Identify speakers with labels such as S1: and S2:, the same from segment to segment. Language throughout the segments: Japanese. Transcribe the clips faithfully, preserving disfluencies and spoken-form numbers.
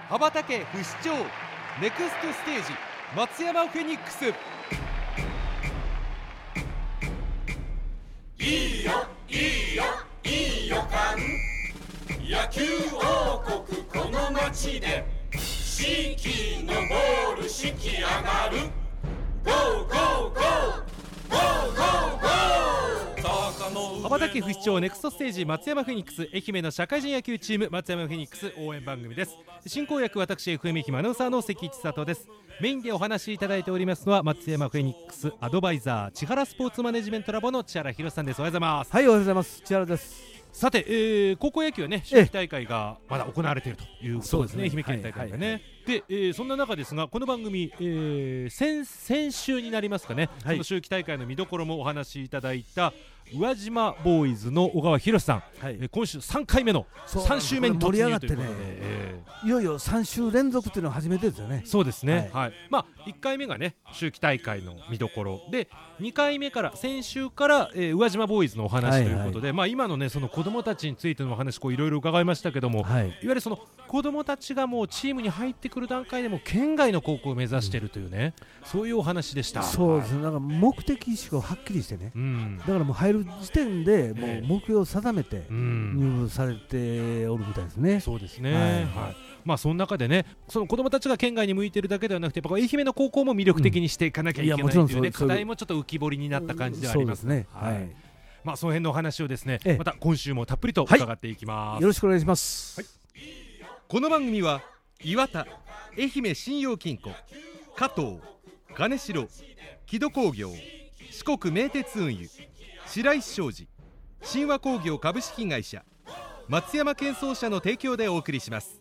S1: 羽ばたけ不死鳥ネクストステージ松山フェニックス。
S2: いいよいいよいい予感、野球王国この街で士気のボール士気上がる。ゴーゴーゴーゴーゴーゴー。
S1: 羽ばたけ不死鳥ネクストステージ松山フェニックス、愛媛の社会人野球チーム松山フェニックス応援番組です。進行役私 エフエム 愛媛アナウンサーの関一里です。メインでお話しいただいておりますのは松山フェニックスアドバイザー千原スポーツマネジメントラボの千原博さんです。おはようございます。
S3: はい、おはようございます。千原です。
S1: さて、えー、高校野球はね、秋季大会がまだ行われているということですね。愛媛県大会がね、はいはい、で、えー、そんな中ですがこの番組、えー、先, 先週になりますかね、はい、その秋季大会の見どころもお話しいただいた宇和島ボーイズの小川博さん、はい、えー、今週さんかいめのさん週目に突入ということで、ね、えー、い
S3: よいよさん週連続というのは初めてですよね。
S1: そうですね、はいはい、まあ、いっかいめがね秋季大会の見どころで、にかいめから先週から、えー、宇和島ボーイズのお話ということで、はいはい、まあ、今のねその子どもたちについてのお話いろいろ伺いましたけども、はい、いわゆるその子どもたちがもうチームに入ってくる段階でも県外の高校を目指しているというね、うん、そういうお話でした。
S3: そうですね、なんか目的意識をはっきりしてね、うん、だからもう入る時点でもう目標を定めて入部されておるみたいですね、うん、
S1: そうですね、はいはい、まあ、その中でねその子どもたちが県外に向いているだけではなくてやっぱ愛媛の高校も魅力的にしていかなきゃいけないというね、課題もちょっと浮き彫りになった感じではありますね。はい、まあ、その辺のお話をですね、また今週もたっぷりと伺っていきます、はい、
S3: よろしくお願いします、はい。
S1: この番組は岩田、愛媛信用金庫、加藤、金城、木戸工業、四国名鉄運輸、白石商事、神話工業株式会社、松山建装社の提供でお送りします。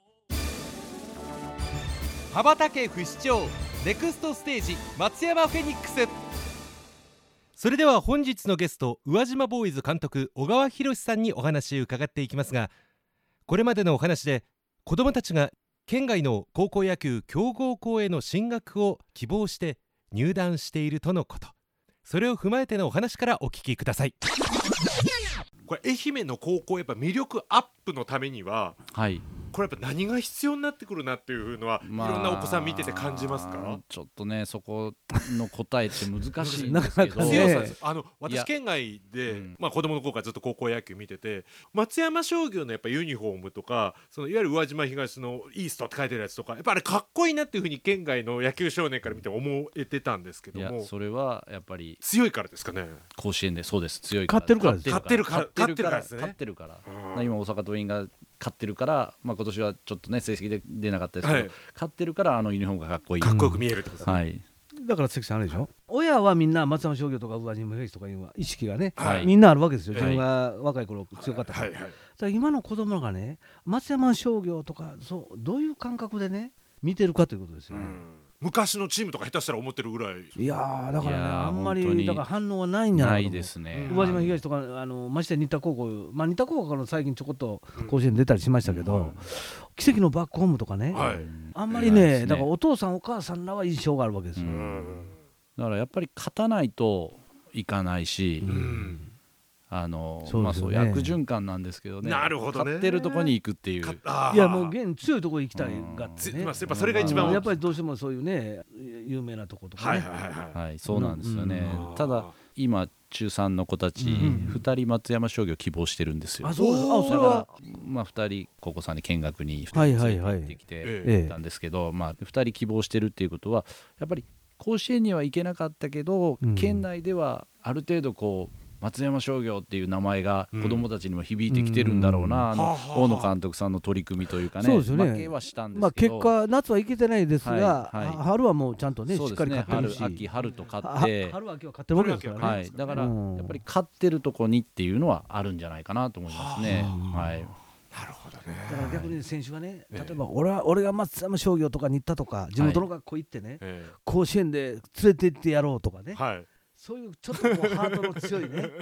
S1: 羽ばたけ不死鳥ネクストステージ松山フェニックス。それでは本日のゲスト宇和島ボーイズ監督小川博さんにお話を伺っていきますが、これまでのお話で子どもたちが県外の高校野球強豪校への進学を希望して入団しているとのこと、それを踏まえてのお話からお聞きください。これ愛媛の高校やっぱ魅力アップのためには、はい、これやっぱ何が必要になってくるなっていうのは、まあ、いろんなお子さん見てて感じますか？
S4: ちょっとねそこの答えって難しいんですけど
S1: ね、あの私県外で、うん、まあ、子供の頃からずっと高校野球見てて、松山商業のやっぱユニフォームとかそのいわゆる宇和島東のイーストって書いてるやつとかやっぱあれかっこいいなっていう風に県外の野球少年から見て思えてたんですけども、
S4: いやそれはやっぱり
S1: 強いからですかね。
S4: 甲子園でそうです、強いから
S3: 勝ってるからです、
S1: 勝ってるから勝ってるからですね、
S4: 勝ってるから、うん、今大阪桐蔭が勝ってるから、まあ、今年はちょっとね成績で出なかったですけど、はい、勝ってるからあのユニフォームがかっこいい、
S1: かっこよく見えるってことですね、
S4: はい、
S3: だから関さんあれでしょ、はい、親はみんな松山商業とか宇和島東とかいう意識がね、はい、みんなあるわけですよ、自分が若い頃強かったから、はいはいはい、だから今の子供がね松山商業とかそうどういう感覚でね見てるかということですよね、うん、
S1: 昔のチームとか下手したら思ってるぐらい。
S3: いやーだからねあんまりだから反応はないんじゃないかと思う。
S4: ないですね。
S3: 宇和島東とかあのまして新田高校、まあ、新田高校から最近ちょこっと甲子園出たりしましたけど、うん、奇跡のバックホームとかね、はい、あんまり ね, ねだからお父さんお母さんらは印象があるわけですよ、うん、
S4: だからやっぱり勝たないといかないし、うん、あのそうですよね、まあ、そう悪循環なんですけどね。
S1: なるほどね。
S4: 勝ってるとこに行くっていう。
S3: いやもう現強いところ行きたいがってね、
S1: うん、やっぱそれが一番
S3: やっぱりどうしてもそういうね有名なとことかね、はいはいはい
S4: はい、そうなんですよね、うん、ただ今中さんの子たち、うん、ふたり松山商業希望してるんですよ。
S3: あそうです。あそれは
S4: まあ、ふたり高校さんに見学にふたりついて行ってきてたんですけど、まあ、ふたり希望してるっていうことはやっぱり甲子園には行けなかったけど、うん、県内ではある程度こう松山商業っていう名前が子どもたちにも響いてきてるんだろうな、うん、あの大野監督さんの取り組みというかね、そうですよね、負けはしたんですけど、
S3: まあ、結果夏は行けてないですが、はいはい、春はもうちゃんとねしっかり勝ってるし、
S4: 春秋春と勝って
S3: 春秋は勝ってるわけですからね、
S4: はい、だからやっぱり勝ってるとこにっていうのはあるんじゃないかなと思いますね、はい、
S1: なるほどね。
S3: だから逆に選手がね、例えば俺は俺が松山商業とかに行ったとか地元の学校行ってね、はい、甲子園で連れて行ってやろうとかね、はい、そういうちょっとこうハートの強いね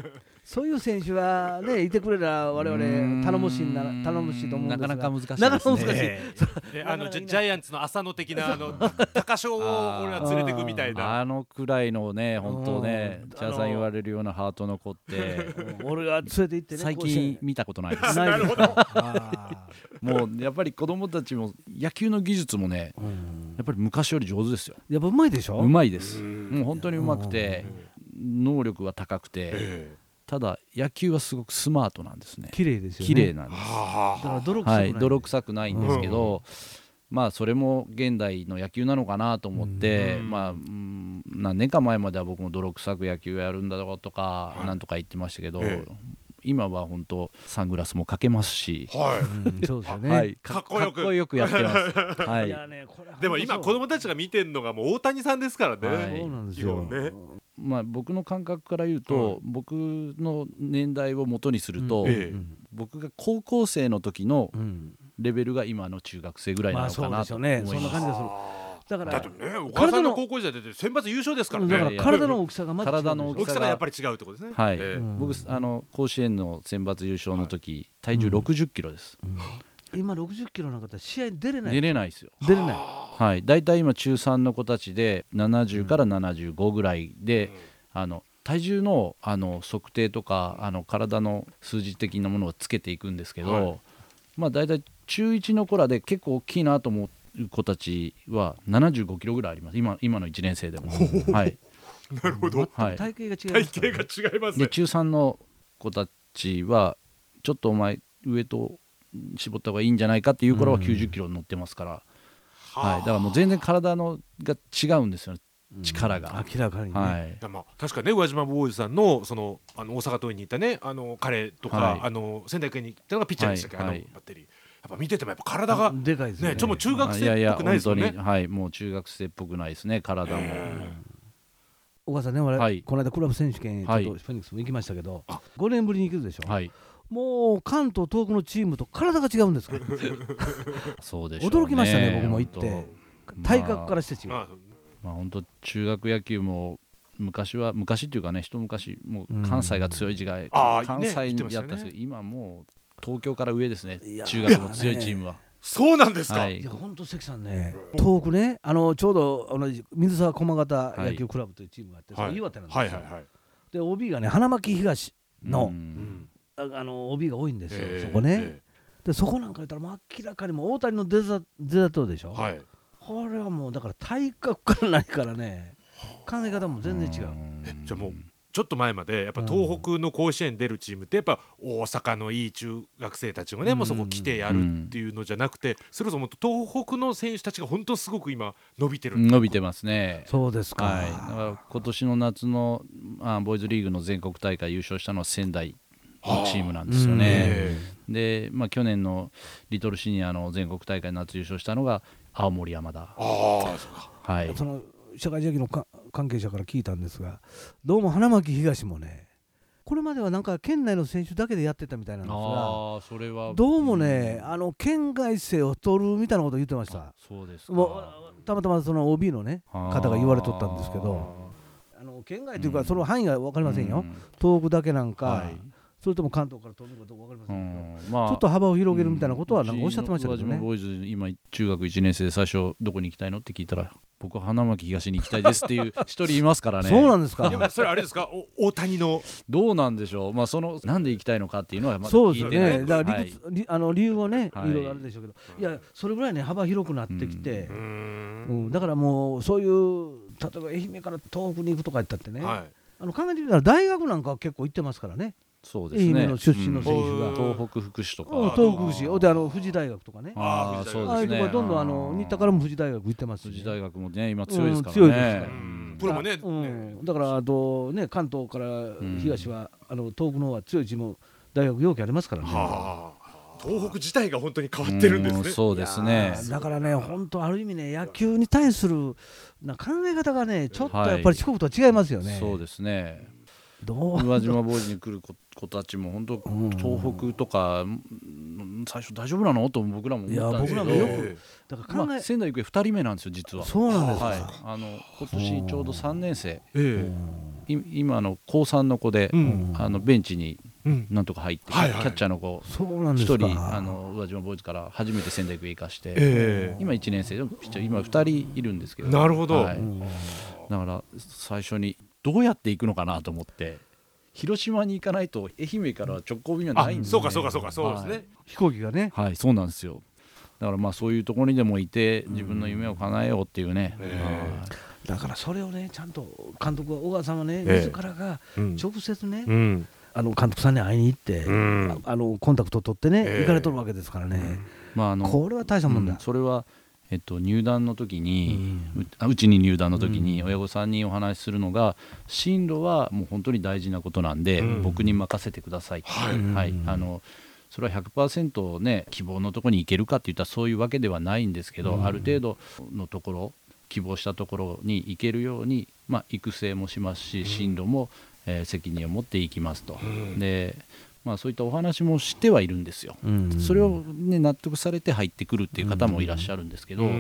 S3: そういう選手はねいてくれたら我々頼もしいな頼もしいと思うんですが
S4: なかなか難しいです
S3: なかなか難しい、
S1: えー、あのジャイアンツの浅野的なあの高賞を俺は連れてくみたいな
S4: あのくらいのね本当ね茶さん言われるようなハートの子って
S3: 俺が連れて行ってね
S4: 最近見たことないです
S3: ないですか
S4: もうやっぱり子供たちも野球の技術もねやっぱり昔より上手ですよ。
S3: やっぱうまいでしょ。
S4: うまいです。もう本当にうまくて能力は高くてただ野球はすごくスマートなんですね。
S3: 綺麗ですよね。
S4: 綺麗なんです。
S3: だから泥臭くない、
S4: はい、泥臭くないんですけど、うん、まあそれも現代の野球なのかなと思って、うん、まあ、うん、何年か前までは僕も泥臭く野球やるんだろうとかなんとか言ってましたけど、ええ、今は本当サングラスもかけますし、
S3: はいうん、そうですよね、
S4: はい、
S1: かっこよく
S4: かっこよくやってます、はい、
S3: いやね、これ
S1: でも今子供たちが見てるのがもう大谷さんですからね、
S3: はい、そうなんですよ
S1: ね。
S4: まあ、僕の感覚から言うと、うん、僕の年代を元にすると、うんええ、僕が高校生の時のレベルが今の中学生ぐらいなのかなと思います。
S3: そんな感じがする。だから
S1: だってね、お母さんの高校時代で選抜優勝ですからね。
S3: だから体の大きさがまず違う。
S4: 体の大きさが
S1: やっぱり違うってことですね。
S4: はい、
S1: えー、
S4: 僕あの甲子園の選抜優勝の時、はい、体重ろくじゅっキロです、
S3: うんうん、今ろくじゅっキロの方試合に出れない。
S4: 出れないですよ。
S3: 出れない。
S4: はい、だいたい今中さんの子たちでななじゅうからななじゅうごぐらいで、うん、あの体重 の, あの測定とかあの体の数字的なものをつけていくんですけど、はい、まあだいたい中いちの子らで結構大きいなと思う子たちはななじゅうごキロぐらいあります。 今, 今のいちねん生でもはい、
S1: なるほど、
S3: はい、体型が違います、
S1: ね、体型が違いますね。
S4: で中さんの子たちはちょっとお前上と絞った方がいいんじゃないかっていう頃はきゅうじゅっキロ乗ってますから、はい、だからもう全然体のが違うんですよね、力が、
S3: うん、明らかにね、
S4: はい、
S1: まあ、確かね宇和島ボーイズさん の, そのあの大阪桐蔭に行ったねあの彼とか、はい、あの仙台育英に行ったのがピッチャーでしたっけ、はい、あのバッテリーやっぱ見ててもやっぱ体が
S3: でかいですね。
S1: ね、ちょっと中学生っぽくないですよね。
S4: いやいや本当に、はい、もう中学生っぽくないですね体も。
S3: 小川さんね、俺、
S4: はい、
S3: この間クラブ選手権ちょっとフェニックスも行きましたけど、はい、ごねんぶりに行くでしょ、はい、もう関東東北のチームと体が違うんですから
S4: そうでしょうね。
S3: 驚きましたね。僕も行って体格からして違う、まあ
S4: まあ、本当中学野球も昔は昔っていうかね一昔もう関西が強い時代、うん、関西にやったんですけど、ね、今もう東京から上ですね。中学の強いチームは。
S1: そうなんですか。
S3: はい、いや本当関さんね、東北ね、あのちょうど同じ水沢駒形野球クラブというチームがあって、はい、それ岩手なんですよ、はいはいはい、で オービー がね花巻東の、うん、あの オービー が多いんですよ、えー、そこね、えー、でそこなんか言ったら明らかにもう大谷の出だとでしょ、はい、これはもうだから体格からないからね考え方も全然違う。
S1: えじゃあもうちょっと前までやっぱ東北の甲子園出るチームってやっぱ大阪のいい中学生たちがね、うん、もうそこ来てやるっていうのじゃなくて、それこそ東北の選手たちが本当すごく今伸びてる。
S4: 伸びてますね。
S3: そうですか、
S4: はい、だから今年の夏のあボーイズリーグの全国大会優勝したのは仙台のチームなんですよね。で、まあ、去年のリトルシニアの全国大会夏優勝したのが青森山田。
S1: あ
S3: はい、その社会人野球のか関係者から聞いたんですが、どうも花巻東もねこれまではなんか県内の選手だけでやってたみたいなんですが、
S4: あそれは
S3: どうもね、うん、あの県外生を取るみたいなことを言ってました。
S4: そうですか。
S3: もうたまたまその オービー のね方が言われとったんですけど、あの県外というかその範囲が分かりませんよ、うん、東北だけなんか、はい、それとも関東から取るのかどうか分かりませんけど、まあ、ちょっと幅を広げるみたいなことはなんかおっしゃってましたけどね。
S4: うちのボーイズ今中学いちねん生で最初どこに行きたいのって聞いたら僕は花巻東に行きたいですっていう一人いますからね。
S3: そうなんですか。
S1: いやそれあれですか大谷の
S4: どうなんでしょう、まあ、そのなんで行きたいのかっていうのはまだ聞いてない。
S3: そうですね。だから理屈、はい、あの理由はね、はい、いろいろあるでしょうけど、いやそれぐらいね幅広くなってきて、うんうん、だからもうそういう例えば愛媛から東北に行くとか言ったってね、はい、あの考えてみたら大学なんかは結構行ってますからね。
S4: そうですね、
S3: 愛媛の出身の選手が、
S4: うん、東北福祉とか
S3: 東北福祉であの富士大学とかね、
S4: ああそうですね、
S3: ああどんどんあの新田からも富士大学行ってますし、ね、
S4: 富士大学もね今強いですからね、
S3: うん、強いですから、
S1: うん、プロもね、
S3: うん、だからあとね関東から東は、うん、あの東北の方は強いチーム大学容器ありますからね、
S1: はあ、東北自体が本当に変わってるんですね。
S4: そうですね。
S3: だからね本当ある意味ね野球に対するな考え方がねちょっとやっぱり四国とは違いますよね、
S4: はい、そうですね。
S3: どう
S4: 宇和島ボーイズに来る 子, 子たちも本当東北とか最初大丈夫なのと僕らも思ったんですけど、いや僕らもよくだから考え、まあ、仙台育英ふたりめなんですよ実は。
S3: そうなんですか、
S4: はい、あの今年ちょうどさんねん生、
S3: ええ
S4: 今の高さんの子で、うん、あのベンチになんとか入って、うん、キャッチャーの子一人あの宇和島ボーイズから初めて仙台育英行かして、えー、今いちねん生でピッチャー今ふたりいるんですけど、
S1: なるほど、はい、
S4: だから最初にどうやって行くのかなと思って、広島に行かないと愛媛からは直行便はないんですね。
S1: そうかそうかそうかそうですね、はい、
S3: 飛行機がね、
S4: はい、そうなんですよ。だからまあそういうところにでもいて自分の夢を叶えようっていうね、うん、
S3: だからそれをねちゃんと監督は小川さんはね、自らが直接ね、うん、あの監督さんに会いに行って、うん、あ, あのコンタクトを取ってね、えー、行かれとるわけですからね、うんまあ、あのこれは大したもんだ、うん、
S4: それは、えっと、入団の時に、うん、うちに入団の時に親御さんにお話しするのが、進路はもう本当に大事なことなんで、うん、僕に任せてくださいって、はいはい、あのそれは ひゃくパーセント ね希望のところに行けるかっていったらそういうわけではないんですけど、うん、ある程度のところ希望したところに行けるように、まあ、育成もしますし進路も、えー、責任を持っていきますと、うん、で、まあ、そういったお話もしてはいるんですよ、うん、それを、ね、納得されて入ってくるっていう方もいらっしゃるんですけど、うん、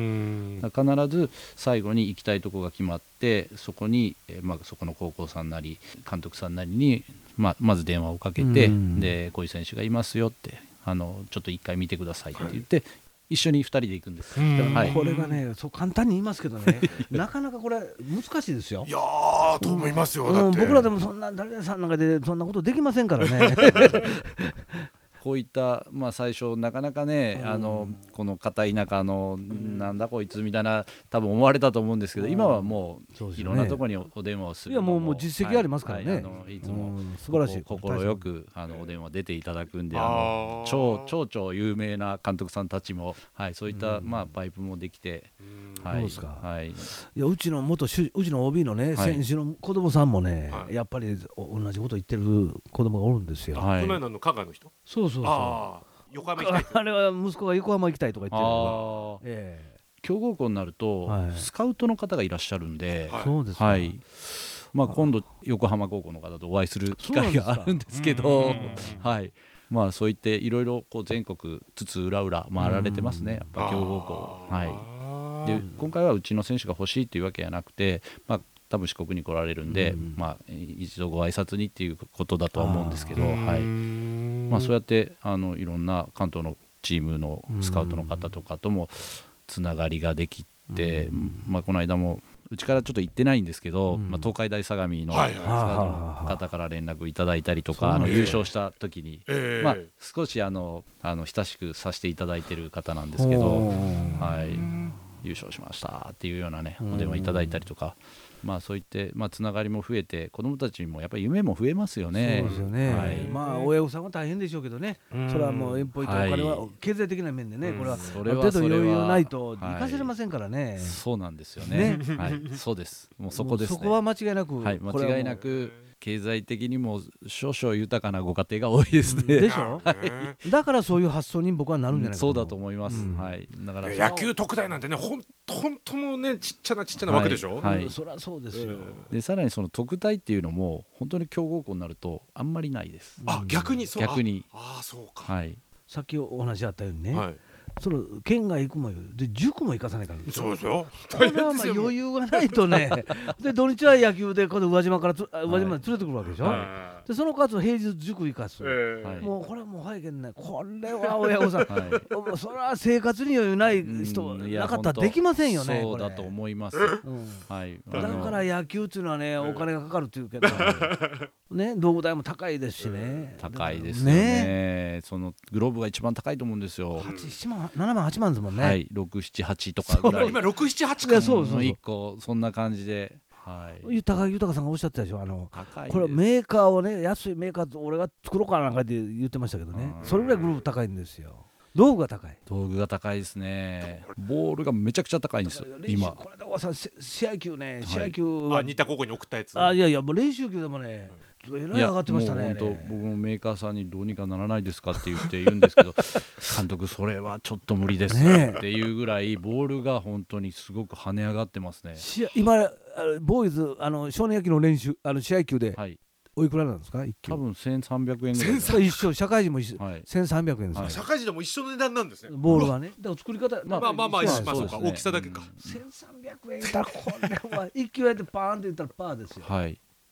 S4: 必ず最後に行きたいところが決まってそこに、えーまあ、そこの高校さんなり監督さんなりにまあ、まず電話をかけて、うん、でこういう選手がいますよってあのちょっと一回見てくださいって言って、はい、一緒にふたりで行くんです、
S3: はい、これがねそう簡単に言いますけどねなかなかこれ難しいですよ。
S1: いやーと思いますよ、うん、だって
S3: 僕らでもそんな誰々さんなんかでそんなことできませんからね
S4: こういった、まあ、最初なかなかね、うん、あのこの片田舎の、うん、なんだこいつみたいな多分思われたと思うんですけど、うん、今はもういろんなところに お, お電話をするのも、
S3: いやもうもう実績ありますからね、はい
S4: はい、あのいつも、
S3: うん、素晴らしい
S4: 心よくあのお電話出ていただくんで、あの超超超有名な監督さんたちも、はい、そういった、うんまあ、パイプもできて、
S3: うんはい、そうですか、
S4: はい、い
S3: やうちの元うちの オービー のね、はい、選手の子供さんもね、はい、やっぱり同じこと言ってる子供がおるんですよ。
S1: はい、この間の香川の人、
S3: そうそうそう、
S1: あ横浜行きたい
S3: あれは息子が横浜行きたいとか言ってる
S4: のが、ええ、強豪校になると、はい、スカウトの方がいらっしゃるんで、
S3: はい、そうですか、
S4: はいまあ、今度横浜高校の方とお会いする機会があるんですけど、はいまあ、そういっていろいろ全国津々浦々回られてますね、やっぱ強豪校、はい、で今回はうちの選手が欲しいというわけじゃなくて、まあ多分四国に来られるんで、うんまあ、一度ご挨拶にっていうことだとは思うんですけど、はいまあ、そうやってあのいろんな関東のチームのスカウトの方とかともつながりができて、まあ、この間もうちからちょっと行ってないんですけど、まあ、東海大相模のスカウトの方から連絡いただいたりとか、あの優勝した時に、まあ、少しあのあの親しくさせていただいてる方なんですけど、はい、優勝しましたっていうようなねお電話いただいたりとか、まあ、そういって、まあ、つながりも増えて子どもたちもやっぱり夢も増えますよね。
S3: そうですよね、はい、まあ親御さんは大変でしょうけどね、それはもう遠方行ってお金は、はい、経済的な面でね、これはある程度余裕ないと行かせれませんからね、はい、
S4: そうなんですよね、ねはい、そうです、もうそこですね、
S3: そこは間違いなく、
S4: はい、間違いなく経済的にも少々豊かなご家庭が多いですね。
S3: でしょ、はい、だからそういう発想に僕はなるんじゃないかと、
S4: うん、そうだと思います、うんはい、だから
S1: 野球特大なんてねほん本当のねちっちゃなちっちゃな枠でしょ、
S3: はいはい、そりゃそうですよ、
S4: でさらにその特大っていうのも本当に強豪校になるとあんまりないです。
S1: あ、逆にそう、
S4: 逆に
S1: ああそうか、
S4: はい、
S3: さっきお話あったようにね、
S1: はい、
S3: その県外行くもよで塾も行かさないから、
S1: そうですよ、
S3: これはまあ余裕がないとねで土日は野球でこの宇和島からつ宇和島まで連れてくるわけでしょ、はい、でその数平日塾行かす、えー、もうこれはもう早けんない、これは親御さん、はい、それは生活に余裕ない人なかったらできませんよね。
S4: そうだと思います、うんはい、
S3: だから野球っていうのはねお金がかかるっていうけどね、道具代も高いですしね、
S4: 高いですよ ね, ねそのグローブが一番高いと思うんですよ。
S3: はちまんななまんはちまんですもんね、
S4: はい、ろく、なな、はちとかぐらい、
S1: 今ろく、なな、はちか、
S3: そうそうそう、
S4: いっこそんな感じで、はい、
S3: 高木豊さんがおっしゃってたでしょ、あのこれメーカーをね安いメーカー俺が作ろうかなんかって言ってましたけどね、それぐらいグローブ高いんですよ。道具が高い、
S4: 道具が高いですね。ボールがめちゃくちゃ高いんですよ今。
S3: これでさ試合球ね、試合球
S1: は新田高校に送ったやつ、
S3: あいやいやもう練習球でもね、えらい上がってましたね。
S4: 本当僕もメーカーさんにどうにかならないですかって言って言うんですけど監督それはちょっと無理ですっていうぐらいボールが本当にすごく跳ね上がってますね。
S3: 今ボーイズあの少年野球の練習あの試合球で、はい、おいくらなんですか一球？
S4: 多分せんさんびゃくえんぐらい。
S3: 一緒、社会人も一緒、はい、せんさんびゃくえんです、
S1: はい、社会人でも一緒の値段なんですね。
S3: ボールはね、だから作り方、
S1: まあまあまあまあ、まあそうか、大きさだけか。
S3: せんさんびゃくえんだこれは一球やってパーンって言ったらパーですよ。
S4: はい。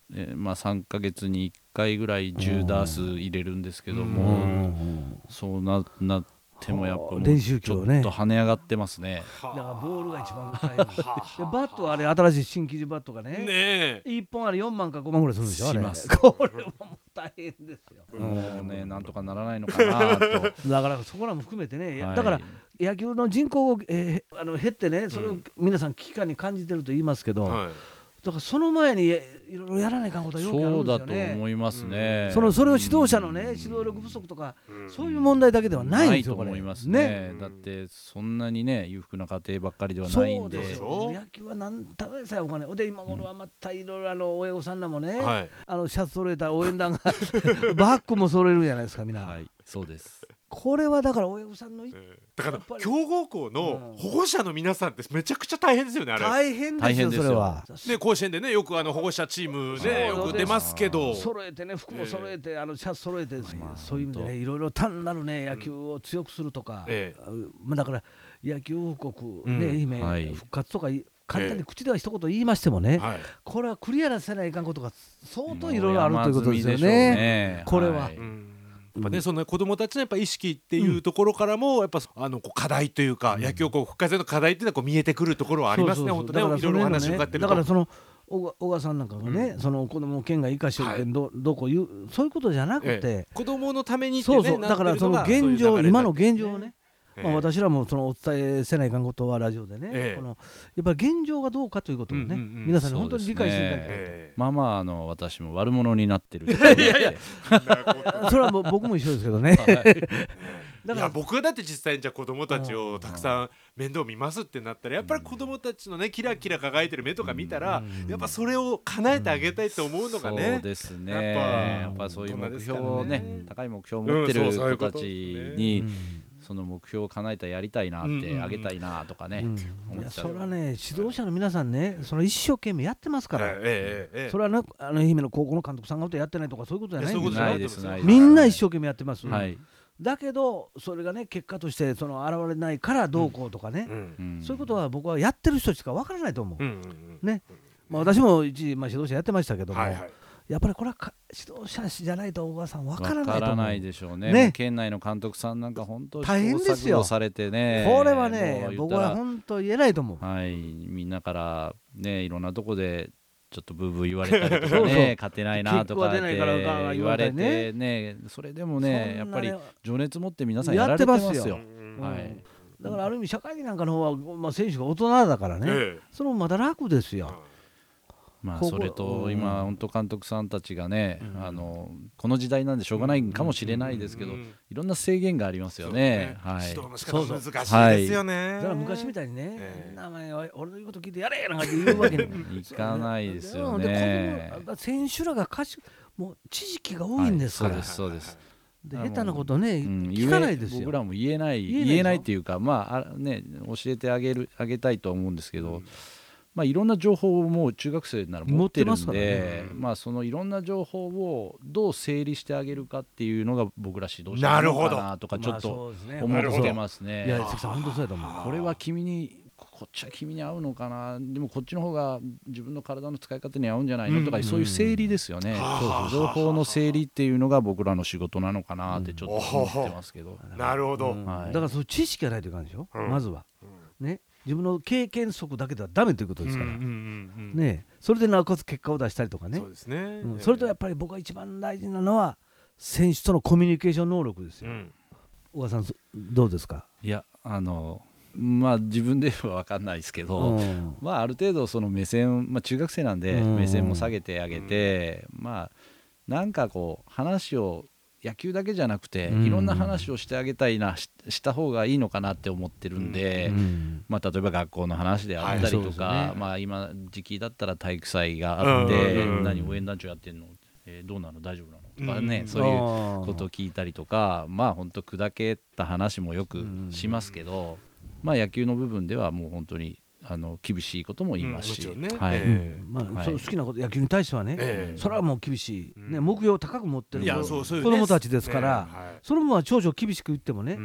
S4: えーまあ、さんかげつにいっかいぐらいじゅうダース入れるんですけども、そうななってもやっぱもうちょっと跳ね上がってますね。
S3: だからボールが一番大変でバットはあれ新しい新生地バットがねねいっぽんあれよんまんかごまんぐらいするんでしょ。あれこれはもう大変ですよ。
S4: もうねなんとかならないのかなと
S3: だからそこらも含めてね、はい、だから野球の人口を、えー、あの減ってねそれを皆さん危機感に感じてると言いますけど、はい、だからその前にいろいろやらないかんことはよくあるんですよね。
S4: そうだと思いますね。
S3: そのそれを指導者のね指導力不足とか、うん、そういう問題だけではないんですよ。
S4: ないと思いますね。だってそんなにね裕福な家庭ばっかりではないんで。
S3: そうですよ。野球はなんただでさえお金で今頃はまたいろいろあの親御さんらもね、はい、あのシャツ揃えた応援団がバッグも揃えるじゃないですかみんな。
S4: はいそうです。
S3: これはだから親御さんの、えー、
S2: だから強豪校の保護者の皆さんってめちゃくちゃ大変ですよね。あれ
S3: 大変ですよそれは
S2: ね。甲子園でねよくあの保護者チームねよく出ますけど
S3: 揃えてね服も揃えて、えー、あのシャツ揃えて、まあ、そういう意味でねいろいろ単なるね野球を強くするとか、うんえーまあ、だから野球王国、ねうん、はい、復活とか簡単に口では一言言いましてもね、えー、これはクリアなせないかんことが相当いろいろあるということですよね、ねこれは、はいうん
S2: やっぱね、そんな子どもたちのやっぱ意識っていうところからもやっぱあのこう課題というか、うん、野球をこう復活の課題っていうのはこう見えてくるところはありますね。本当ねいろいろお話伺ってると
S3: だからその小川さんなんかがね、うん、その子どもを県が生かしてるけど、はい、どうこういうそういうことじゃなくて、え
S2: え、子どものためにってね
S3: そうそうだからその現状今の現状をねまあ、私らもそのお伝えせないかんことはラジオでね、ええ、このやっぱり現状がどうかということをね、うんうんうん、皆さんに本当に理解していただきたい、
S4: えー、まあまああの私も悪者になってるい
S3: やいやそれはもう僕も一緒ですけどね、はい、だ
S2: からいや僕はだって実際にじゃあ子どもたちをたくさん面倒見ますってなったらやっぱり子どもたちのねキラキラ輝いてる目とか見たら、うん、やっぱそれを叶えてあげたいと思うのがね、
S4: うん、そうですねやっぱ、やっぱそういう目標をね、ね高い目標を持ってる子たちに、うんその目標を叶えたらやりたいなってあげたいなとかね、うん
S3: うん、いやそれはね指導者の皆さんねその一生懸命やってますから、えーえー、それはねあの愛媛の高校の監督さんがやってないとかそういうことじゃないんですよ。
S4: ないですないです
S3: みんな一生懸命やってます、はい、だけどそれがね結果としてその現れないからどうこうとかね、うんうん、そういうことは僕はやってる人しかわからないと思う、うんうんうんねまあ、私も一時、まあ、指導者やってましたけども、はいはいやっぱりこれは指導者じゃないと小川さん分からないと思う。
S4: 分からないでしょう ね, ね県内の監督さんなんか本当に
S3: 大変ですよ
S4: されてね
S3: これはね僕は本当言えないと思う、
S4: はい、みんなからねいろんなとこでちょっとブーブー言われたりとかねそうそう勝てないなとかって言われてねそれでもねやっぱり情熱持って皆さんやられてますよ、やってますよ、はい、
S3: だからある意味社会人なんかの方は、まあ、選手が大人だからね、ええ、それもまだ楽ですよ。
S4: まあそれと今本当監督さんたちがね、うん、あのこの時代なんでしょうがないかもしれないですけど、うん、いろんな制限がありますよね。はい、
S2: 指導の仕方難しいですよね。
S3: だから昔みたいにね、えー、名前は俺の言うこと聞いてやれなんか言うわけに
S4: いかないですよね。
S3: 選手らがもう知識が多いんですから、はい、
S4: そうですそうです。
S3: で下手なことね、うん、聞かないですよ。
S4: 僕らも言えない言えない、言えないっていうかまあね教えてあげるあげたいと思うんですけど。うんまあ、いろんな情報をもう中学生なら持ってるんで、まあそのいろんな情報をどう整理してあげるかっていうのが僕ら指導者なのかなとかちょっと思ってますね。
S3: いや関さん本当そうだと思う。
S4: これは君にこっちは君に合うのかなでもこっちの方が自分の体の使い方に合うんじゃないのとかそういう整理ですよね。情報の整理っていうのが僕らの仕事なのかなってちょっと思ってますけど。
S2: なるほど。
S3: だからそういう知識がないという感じでしょまずはね。自分の経験則だけではダメということですから、うんうんうんうん、ね、それでなおかつ結果を出したりとかね、そうですね、うん、それとやっぱり僕が一番大事なのは選手とのコミュニケーション能力ですよ、うん、小川さんどうですか。
S4: いやあのまあ自分では分かんないですけど、うん、まあある程度その目線、まあ、中学生なんで目線も下げてあげて、うん、まあなんかこう話を野球だけじゃなくていろんな話をしてあげたいな し, した方がいいのかなって思ってるんで、うんうんまあ、例えば学校の話であったりとか、はいねまあ、今時期だったら体育祭があって、うんうん、何応援団長やってんの、えー、どうなの大丈夫なのとかね、うん、そういうことを聞いたりとかまあ本当砕けた話もよくしますけど、うんまあ、野球の部分ではもう本当にあの厳しいことも言いますし、
S1: うんね
S4: はい
S1: えー
S3: まあ
S1: はい、
S3: そう好きなこと野球に対してはね、
S1: えー、
S3: それはもう厳しい、ね、
S1: うん、
S3: 目標を高く持ってる子
S1: 子
S3: 供たちですから、
S1: えーはい、
S3: その分は長々厳しく言ってもね、
S1: うん、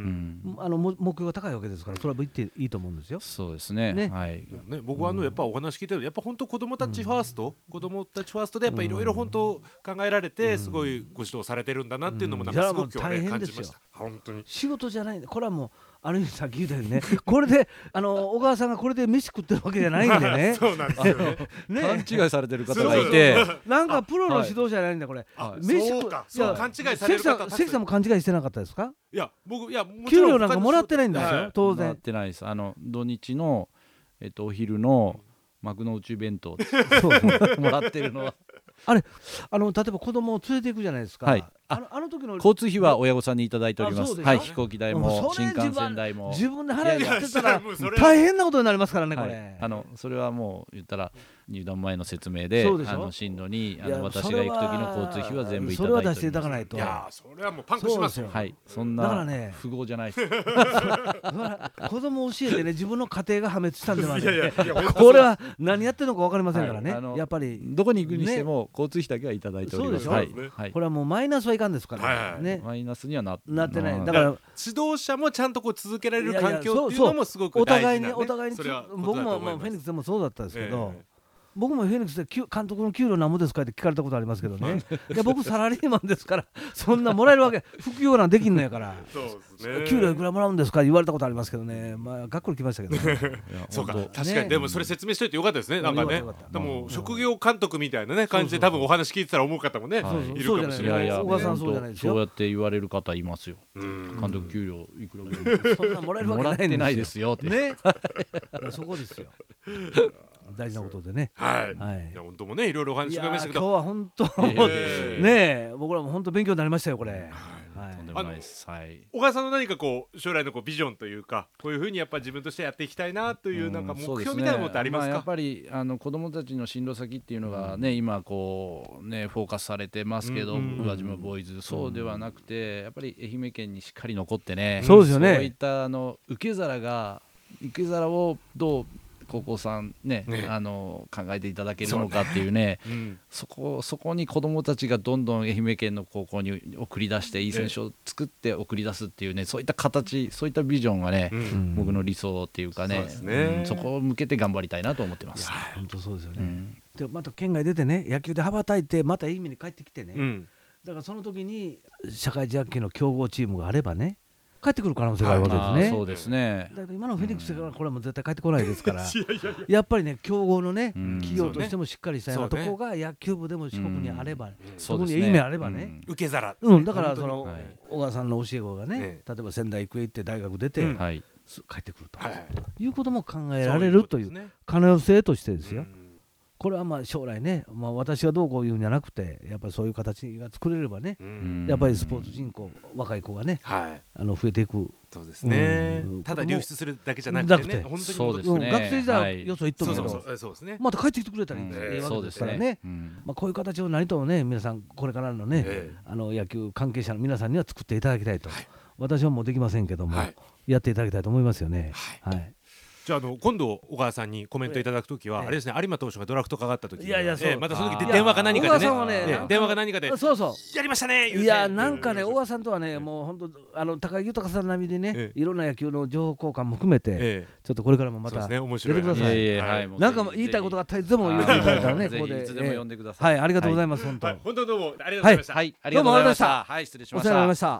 S3: あの目標が高いわけですから、それは言っていいと思うんですよ。
S4: そうですね、
S3: ね、
S4: はい、
S1: ね、僕はあのやっぱお話聞いてるとやっぱ本当子供たちファースト、うん、子供たちファーストでやっぱいろいろ本当考えられてすごいご指導されてるんだなっていうのもなんかすごく今日ね感じました。本当に
S3: 仕事じゃないんで、これはもうある意味さっき言ったようにねこれであの小川さんがこれで飯食ってるわけじゃないんでね
S1: そうなんですよね
S3: ね、
S4: 勘違いされてる方がいて
S3: なんかプロの指導者じゃないんだこれ。
S1: 飯食うそう勘違いされる方、
S3: 関さんも勘違いしてなかったですか。
S1: いや僕いやもちろん
S3: 給料なんかもらってないんですよ、はい、当然
S4: もらってないです。あの土日の、えっと、お昼の幕の内弁当そうもらってるのは
S3: あれあの例えば子供を連れていくじゃないですか、はい、あのあの時の
S4: 交通費は親御さんにいただいております。はい、飛行機代も新幹線代も
S3: 自分で払いやってたら大変なことになりますからねこれ、はい、
S4: あのそれはもう言ったら入団前の説明であの進路にあの私が行く時の交通費は全部いただいております。
S3: それは出していただかないと。
S1: いやそれはもうパンクしますよ。
S4: はい、そんな富豪じゃないです。
S3: 子供教えてね自分の家庭が破滅したんではねこれは何やってるのか分かりませんからね、はい、やっぱり
S4: どこに行くにしても交通費だけはいただいております。
S3: そうでしょ、はい、これはもうマイナスはいかんですから、ね
S1: はい
S3: ね、
S4: マイナスには な,
S3: なってない。だから
S1: 指導者もちゃんとこう続けられる環境っていうのもすごく大事な、ね、
S3: お互いにお互いに僕もまあフェニックスでもそうだったんですけど、えー僕もフェニックスで監督の給料何もですかって聞かれたことありますけどねいや僕サラリーマンですからそんなもらえるわけ副業なんできんのやから
S1: そうですね、
S3: 給料いくらもらうんですか言われたことありますけどね、まあがっくりきましたけどね
S1: そうか確かに、ね、でもそれ説明しといてよかったですね。なんかねでも職業監督みたいなね感じで多分お話聞いてたら思う方もねいるかもしれない。
S3: いやいや小川さんそうじゃないですよ。
S4: そうやって言われる方いますよ。監督給料いくらぐらい
S3: そんなもらえるわけ
S4: ないですよって
S3: ねそこですよ大事なことでね。
S1: はい。はい。いや本当もねいろいろお話伺いましたけど。
S3: 今日は本当ねえ僕らも本当勉強になりましたよこれ。はい。
S4: とんでもないです。はい。
S1: 小川さんの何かこう将来のこうビジョンというかこういうふうにやっぱり自分としてやっていきたいなというなんか目標みたいなものってありますか。
S4: やっぱりあの子どもたちの進路先っていうのがね今こうねフォーカスされてますけど宇和島ボーイズそうではなくてやっぱり愛媛県にしっかり残ってね。
S3: そうですよね。
S4: そういったあの受け皿が受け皿をどう高校さん ね, ねあの考えていただけるのかっていうね そ, うね、うん、そ, こそこに子どもたちがどんどん愛媛県の高校に送り出していい選手を作って送り出すっていうねそういった形そういったビジョンがね、うん、僕の理想っていうか ね, そ, ね、うん、そこを向けて頑張りたいなと思ってます。
S3: 本当そうですよね、うん、でまた県外出てね野球で羽ばたいてまたいい意味に帰ってきてね、うん、だからその時に社会人野球の強豪チームがあればね帰ってくる可能性があるわけですね。
S4: そうですね。
S3: だけど今のフェニックスからこれはもう絶対帰ってこないですからやっぱりね強豪のね企業としてもしっかりしたようなとこが野球部でも四国にあればそこに夢あればね
S1: 受け皿
S3: うんだからその小川さんの教え子がね例えば仙台育英行って大学出て帰ってくるということも考えられるという可能性としてですよ。これはまあ将来ね、まあ、私がどうこう言うんじゃなくてやっぱりそういう形が作れればね、うん、やっぱりスポーツ人口若い子がね、はい、あの増えていく。
S1: そうですね、うん、ただ流出するだけじゃなくてね本当に
S4: そうですね、
S3: うん、学生時代はよそ行っとるけど、
S1: そうそうそうですね、
S3: また帰ってきてくれたらいいわけですからね、まあ、こういう形を何ともね皆さんこれからのね、えー、あの野球関係者の皆さんには作っていただきたいと、はい、私はもうできませんけども、はい、やっていただきたいと思いますよね。はい、はい
S1: じゃあ、あの今度小川さんにコメントいただくときは、ええ、あれですね有馬投手がドラフトかかったとき
S3: いやいやそう、
S1: ええ、またその時で電話か何かで ね, ね、
S3: ね
S1: 電話か何かで
S3: そうそう
S1: やりましたね
S3: いやなんかね小川さんとはねもう本当あの高木豊さん並みでね、ええ、いろんな野球の情報交換も含めて、ええ、ちょっとこれからもまた出てください。なんか言いたいことがあったらいつでも言っていただいたらねここで
S4: いつでも呼んでください。
S3: はいありがとうございます本当
S1: 本当どうもありがとうございました。
S4: はいありがとうございました。はい失礼しました。
S3: お世話になりました。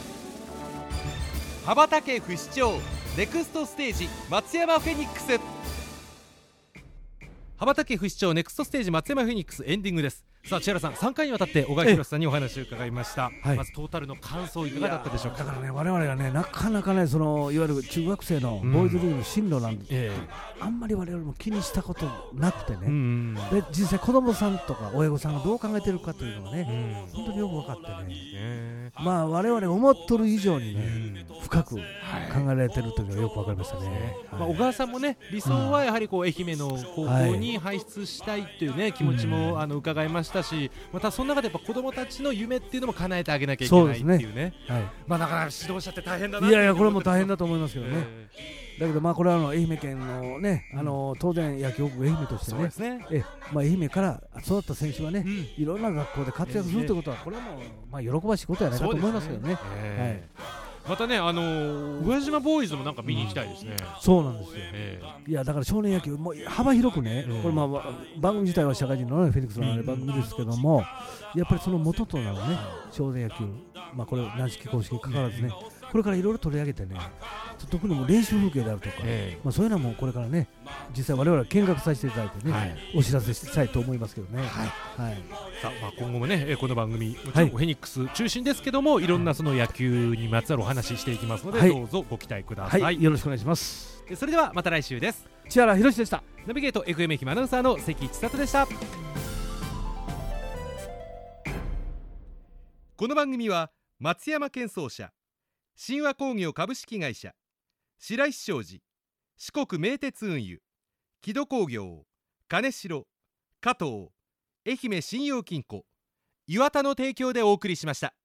S1: 羽ばたけ不死鳥ネクストステージ松山フェニックス。羽ばたけ不死鳥ネクストステージ松山フェニックスエンディングです。さあ千原さんさんかいにわたって小川博さんにお話を伺いました、はい、まずトータルの感想いかがだったでしょうか。
S3: だからね我々がねなかなかねそのいわゆる中学生のボーイズリーグの進路なんで、うんえー、あんまり我々も気にしたことなくてね、うん、で実際子供さんとか親御さんがどう考えてるかというのがね、うん、本当によく分かってね、えー、まあ我々が思っとる以上にね、うん、深く考えられてるというのがよく分かりましたね、はい
S1: まあ、小川さんもね理想はやはりこう愛媛の高校に輩出したいというね気持ちもあの伺いましたしたし、またその中でやっぱ子どもたちの夢っていうのも叶えてあげなきゃいけないっていうね、はい、まあなかなか指導者って大変だな。
S3: いやいやこれも大変だと思いますけどね、えー、だけどまあこれはあの愛媛県のね、あの当然野球王国愛媛として ね, ねえ、まあ、愛媛から育った選手がね、うん、いろんな学校で活躍するということはこれはもう、まあ、喜ばしいことやないかと思いますけどね。
S1: またね、あのー、宇和島ボーイズもなんか見に行きたいですね、
S3: うん、そうなんですよ、えー、いやだから少年野球もう幅広くね、えー、これまあ番組自体は社会人の、ね、フェニックスの番組ですけども、うん、やっぱりその元となるね少年野球、まあ、これ軟式公式にかかわらずね、これからいろいろ取り上げてね、特にも練習風景であるとか、えーまあ、そういうのもこれからね実際我々は見学させていただいてね、はい、お知らせしたいと思いますけどね、はいはい、
S1: さあ、まあ、今後もねこの番組もちろんフェニックス中心ですけども、はい、いろんなその野球にまつわるお話ししていきますので、はい、どうぞご期待ください、
S3: はい、よろしくお願いします。
S1: それではまた来週です。
S3: 千原博でした。
S1: ナビゲート エフエム 愛媛アナウンサーの関千里でした。この番組は松山建装社、神話工業株式会社、白石商事、四国名鉄運輸、木戸工業、金城、加藤、愛媛信用金庫、岩田の提供でお送りしました。